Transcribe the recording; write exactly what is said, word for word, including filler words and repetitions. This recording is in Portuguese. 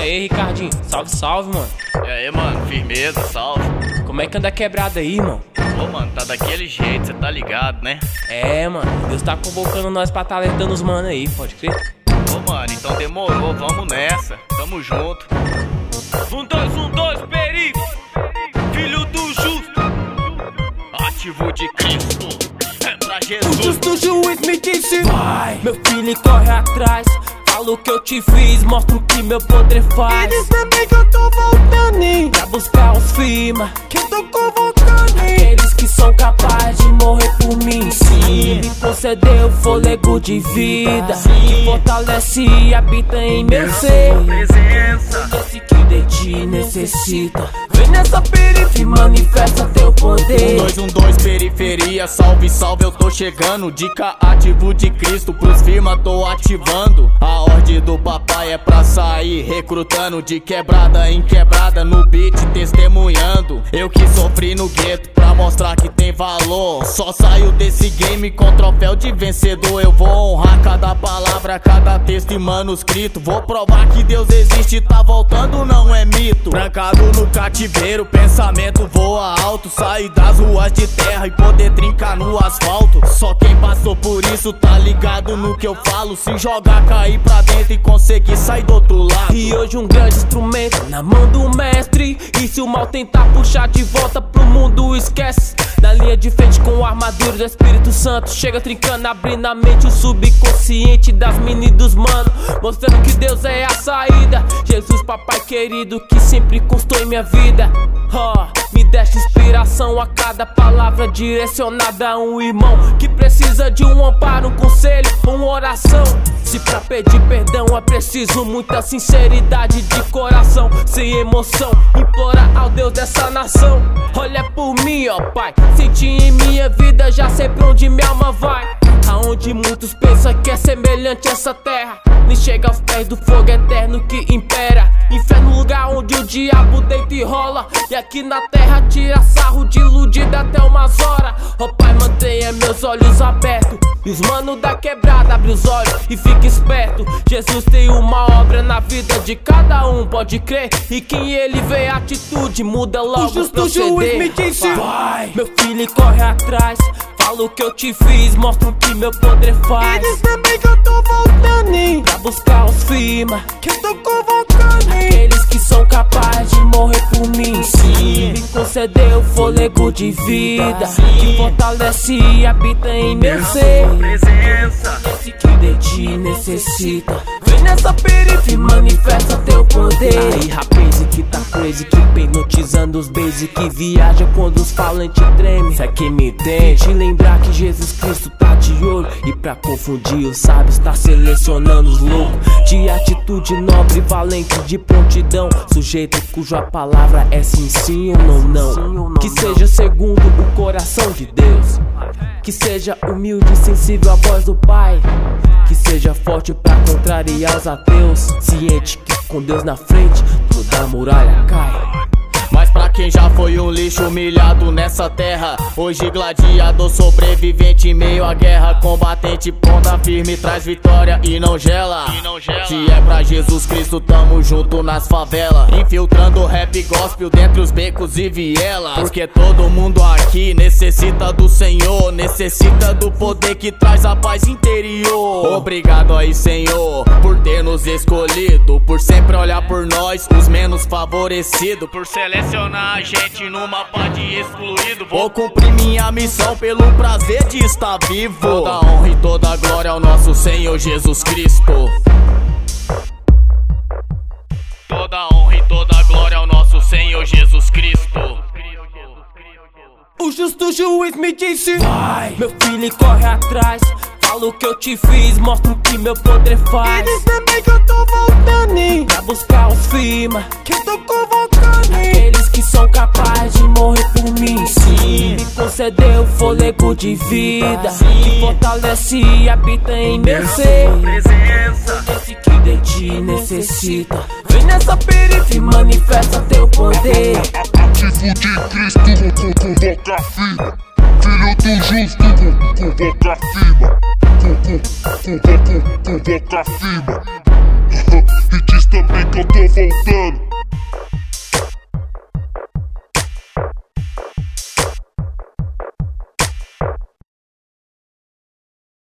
aí, Ricardinho, salve, salve, mano. E aí, mano, firmeza, salve. Como é que anda a quebrada aí, irmão? Pô, mano, tá daquele jeito, cê tá ligado, né? É, mano, Deus tá convocando nós pra tá alertando os mano aí, pode crer? Pô, mano, então demorou, vamos nessa, tamo junto. Um, dois, um, dois, perigo, filho do justo, Ativo de Cristo, é pra Jesus. O justo juiz me disse: vai, meu filho, corre atrás. Fala o que eu te fiz, mostra o que meu poder faz. E diz pra mim que eu tô voltando pra buscar os firma, que eu tô convocando aqueles que são capazes de morrer por mim. Sim, me concedeu fôlego de vida, sim, que fortalece e habita em meu ser. Presença, esse que de ti necessita, vem nessa periferia, manifesta teu poder. Um, dois, um, dois, periferia, salve, salve, eu tô chegando. Dica ativo de Cristo, pros firma tô ativando. A ordem do papai é pra sair recrutando, de quebrada em quebrada, no beat testemunhando. Eu que sofri no gueto pra mostrar que tem valor, só saio desse game com troféu de vencedor. Eu vou honrar cada palavra, cada texto e manuscrito. Vou provar que Deus existe, tá voltando, não é mito. Trancado no cativeiro, pensamento voa alto. Sair das ruas de terra e poder trincar no asfalto. Só quem passou por isso tá ligado no que eu falo. Se jogar, cair pra dentro e conseguir sair do outro lado. E hoje um grande instrumento na mão do mestre. E se o mal tentar puxar de volta pro mundo, esquece. Na linha de frente com a armadura do Espírito Santo, chega trincando, abrindo a mente, o subconsciente das meninas dos mano, mostrando que Deus é a saída. Jesus, papai querido, que sempre constou em minha vida. Oh, me deste inspiração a cada palavra direcionada a um irmão que precisa de um amparo, um conselho, uma oração. Se pra pedir perdão é preciso muita sinceridade de coração, sem emoção, implorar ao Deus dessa nação. Olha por mim, ó Pai, senti em minha vida, já sei pra onde minha alma vai. Aonde muitos pensam que é semelhante a essa terra, nem chega aos pés do fogo eterno que impera. Inferno, lugar onde o diabo deita e rola, e aqui na terra tira sarro de iludida até umas horas. Ó Pai, mantenha meus olhos abertos, e os mano da quebrada abre os olhos e fica esperto. Jesus tem uma obra na vida de cada um, pode crer. E quem ele vê atitude muda logo o justo juiz me disse: vai, meu filho, corre atrás. Fala o que eu te fiz, mostra o que meu poder faz. E diz pra mim que eu tô voltando pra buscar os firma, que eu tô convocando aqueles que são capazes de morrer por mim. Sim, me concedeu fôlego de vida, sim, que fortalece e habita em meu ser. Presença, esse que de ti necessita, vem nessa periferia, manifesta teu poder. Aí, rapaz, que tá crazy, que hipnotizando os base, que viaja quando os falantes tremem. Cê é quem me tem, te lembrar que Jesus Cristo tá de olho, e pra confundir os sábios tá selecionando os loucos. De atitude nobre e valente, de prontidão, sujeito cuja palavra é sim, sim ou não, não. Que seja segundo o coração de Deus, que seja humilde e sensível à voz do Pai, que seja forte pra contrariar os ateus, ciente que com Deus na frente toda a muralha cai. Mas pra quem já foi um lixo humilhado nessa terra, hoje gladiador sobrevivente em meio à guerra, combatente ponta firme, traz vitória e não gela. E não gela. Se é pra Jesus Cristo, tamo junto nas favelas, infiltrando rap gospel dentre os becos e vielas. Porque todo mundo aqui necessita do Senhor, necessita do poder que traz a paz interior. Obrigado aí, Senhor, por ter nos escolhido, por sempre olhar por nós, os menos favorecidos, por selecionar a gente no mapa de excluído. Vou cumprir minha missão pelo prazer de estar vivo. Toda honra e toda glória ao nosso Senhor Jesus Cristo. Toda honra e toda glória ao nosso Senhor Jesus Cristo. O justo juiz me disse: vai, meu filho, corre atrás. Fala o que eu te fiz, mostra o que meu poder faz. E diz pra mim que eu tô voltando pra buscar os firma, que eu tô convocando aqueles que são capazes de morrer por mim. Sim, me concedeu fôlego de vida, sim, que fortalece e habita em meu ser. Presença, esse que de ti necessita, vem nessa periferia, manifesta teu poder. Ativo de Cristo, convoca a firma. Filho do justo, convoca a firma. Convoca a firma. E diz também que eu tô voltando.